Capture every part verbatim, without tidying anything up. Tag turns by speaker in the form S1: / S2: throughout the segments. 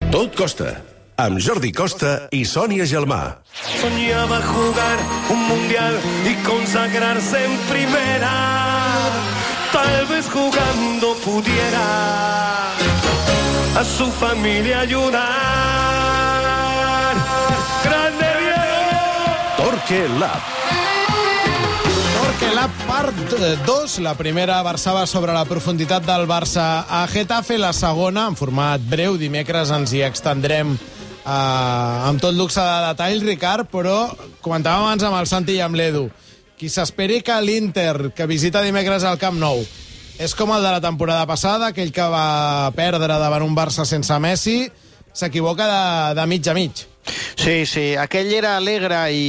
S1: Tot costa, amb Jordi Costa i Sònia Gelmà.
S2: Soñaba jugar un mundial y consagrarse en primera. Tal vez jugando pudiera a su familia ayudar. ¡Grande Diego!
S1: Torque Lab.
S3: Torque Lab part dos. La primera versava sobre la profunditat del Barça a Getafe. La segona, en format breu, dimecres ens hi extendrem eh, amb tot luxe de detall, Ricard, però comentàvem abans amb el Santi i amb l'Edu. Qui s'esperi que l'Inter, que visita dimecres al Camp Nou, és com el de la temporada passada, aquell que va perdre davant un Barça sense Messi, s'equivoca de, de mig a mig.
S4: Sí, sí, aquell era alegre i,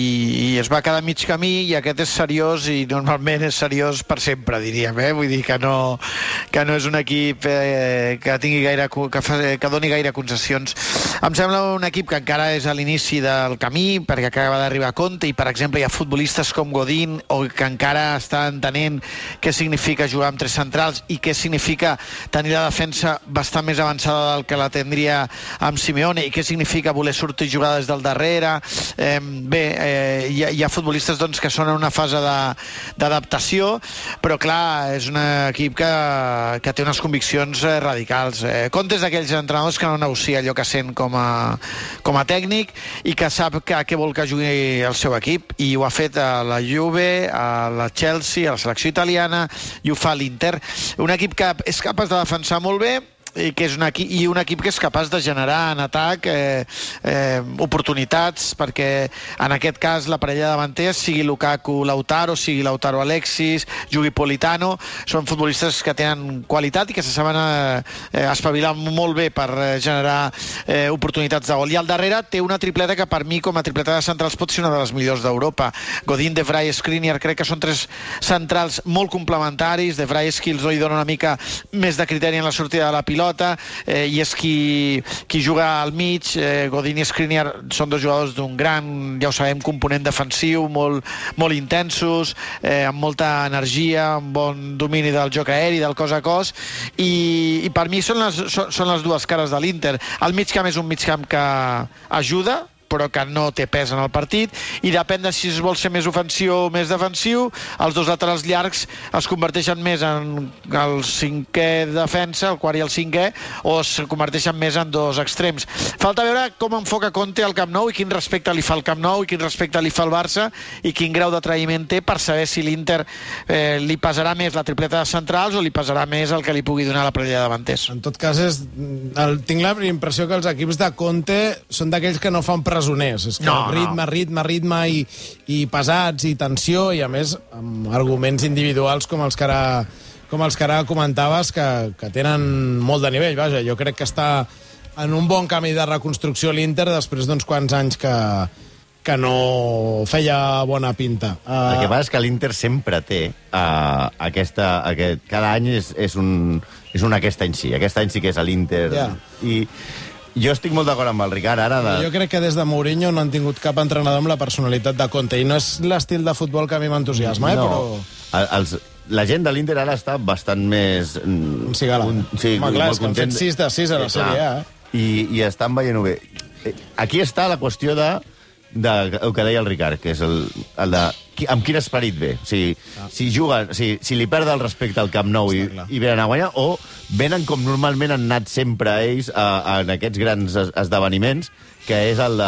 S4: i es va quedar mig camí, i aquest és seriós, i normalment és seriós per sempre, diríem, eh? Vull dir que no, que no és un equip eh, que tingui gaire, que, fa, que doni gaire concessions. Em sembla un equip que encara és a l'inici del camí, perquè acaba d'arribar a Conte, i per exemple hi ha futbolistes com Godín, o que encara està entenent què significa jugar amb tres centrals i què significa tenir la defensa bastant més avançada del que la tindria amb Simeone, i què significa voler sortir i jugar des del darrere. Eh, bé, eh, hi, ha, hi ha futbolistes doncs, que són en una fase d'adaptació, però clar, és un equip que, que té unes conviccions eh, radicals. Eh, Conte és d'aquells entrenadors que no negocia allò que sent com a, com a tècnic, i que sap que, què vol que jugui el seu equip, i ho ha fet a la Juve, a la Chelsea, a la selecció italiana, i ho fa a l'Inter. Un equip que és capaç de defensar molt bé, i, que és un equip, i un equip que és capaç de generar en atac eh, eh, oportunitats, perquè en aquest cas la parella de davanters, sigui Lukaku-Lautaro, sigui Lautaro-Alexis, jugui Politano, són futbolistes que tenen qualitat i que se saben eh, espavilar molt bé per eh, generar eh, oportunitats de gol. I al darrere té una tripleta que per mi, com a tripleta de centrals, pot ser una de les millors d'Europa. Godín, De Vrij, Skriniar, crec que són tres centrals molt complementaris. De Vrij és qui els dona una mica més de criteri en la sortida de la pilota, Eh, i és qui, qui juga al mig. eh, Godín i Skriniar són dos jugadors d'un gran, ja ho sabem, component defensiu, molt, molt intensos, eh, amb molta energia, amb bon domini del joc aeri, del cos a cos, i, i per mi són les, són, són les dues cares de l'Inter. El migcamp és un migcamp que ajuda, però que no té pes en el partit, i depèn de si es vol ser més ofensiu o més defensiu. Els dos laterals llargs es converteixen més en el cinquè defensa, el quart i el cinquè, o es converteixen més en dos extrems. Falta veure com enfoca Conte al Camp Nou, i quin respecte li fa al Camp Nou, i quin respecte li fa al Barça, i quin grau d'atraïment té, per saber si l'Inter eh, li pesarà més la tripleta de centrals o li pesarà més el que li pugui donar la parella de davanters.
S3: En tot cas, és, el, tinc la impressió que els equips de Conte són d'aquells que no fan presoners. És que
S4: no,
S3: ritme,
S4: no.
S3: ritme, ritme i, i pesats i tensió, i a més amb arguments individuals com els que ara, com els que ara comentaves, que, que tenen molt de nivell. Vaja, jo crec que està en un bon camí de reconstrucció l'Inter després d'uns quants anys que, que no feia bona pinta. Uh...
S5: El que passa és que l'Inter sempre té uh, aquesta... Aquest, cada any és, és, un, és un aquest any sí. Aquest any sí que és l'Inter.
S3: Yeah. I...
S5: Jo estic molt d'acord amb el Ricard, ara... De...
S3: Jo crec que des de Mourinho no han tingut cap entrenador amb la personalitat de Conte, i no és l'estil de futbol que a mi m'entusiasma, eh?
S5: No.
S3: Però...
S5: Els, la gent de l'Inter ara està bastant més...
S3: Un cigala. Un,
S5: sí,
S3: home, clar, és que han
S5: content.
S3: fet sis de sis a la
S5: sí,
S3: Sèrie A, eh?
S5: I, I estan veient-ho bé. Aquí està la qüestió de, de el que deia el Ricard, que és el, el de... Amb quin esperit ve? O sigui, ah. si juguen, si, si li perden el respecte al Camp Nou i, i venen a guanyar, o venen com normalment han anat sempre ells a, a, en aquests grans esdeveniments, que és el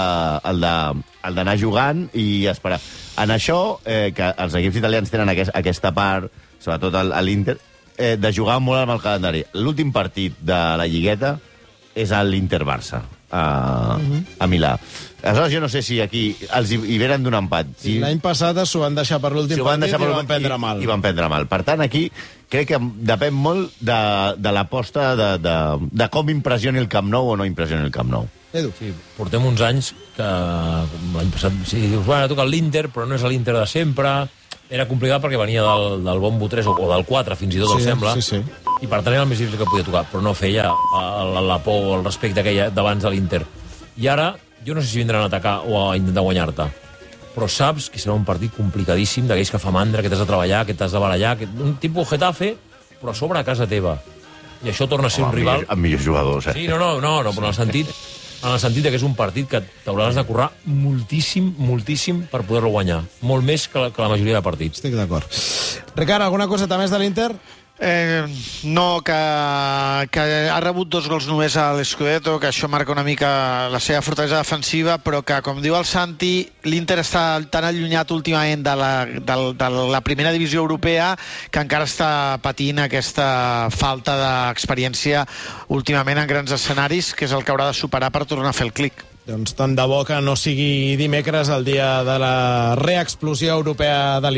S5: d'anar jugant i esperar. En això, eh, que els equips italians tenen aquest, aquesta part, sobretot l'Inter, eh, de jugar molt amb el calendari. L'últim partit de la Lligueta és l'Inter-Barça, a, uh-huh. a Milà. Aleshores, jo no sé si aquí els hi, hi venen d'un empat. Si...
S3: L'any passat s'ho van deixar per l'últim si partit i van prendre mal.
S5: I, I van prendre mal. Per tant, aquí crec que depèn molt de, de l'aposta de, de, de com impressioni el Camp Nou o no impressioni el Camp Nou.
S3: Edu.
S6: Sí, portem uns anys que l'any passat, si dius, bueno, ha tocat l'Inter, però no és l'Inter de sempre, era complicat perquè venia del, del Bombo tres o, o del quatre, fins i tot,
S3: sí,
S6: el sembla,
S3: sí, sí.
S6: I per tant era el més difícil que podia tocar, però no feia la, la por o el respecte que hi ha d'abans de l'Inter. I ara, jo no sé si vindran a atacar o a intentar guanyar-te, però saps que serà un partit complicadíssim, d'aquells que fa mandra, que t'has de treballar, que t'has de barallar, que... un tipus Getafe, però a sobre a casa teva. I això torna a ser
S5: Home,
S6: un rival...
S5: Amb millors jugadors, eh?
S6: Sí, no, no, no, no però en el sentit, en el sentit que és un partit que t'hauràs de currar moltíssim, moltíssim per poder-lo guanyar. Molt més que la, que la majoria de partits.
S3: Estic d'acord. Ricard, alguna coseta més de l'Inter?
S4: Eh, no, que, que ha rebut dos gols només a l'Scudetto, que això marca una mica la seva fortalesa defensiva, però que, com diu el Santi, l'Inter està tan allunyat últimament de la, de, de la primera divisió europea que encara està patint aquesta falta d'experiència últimament en grans escenaris, que és el que haurà de superar per tornar a fer el clic.
S3: Doncs tant de bo que no sigui dimecres el dia de la reexplosió europea de l'Inter.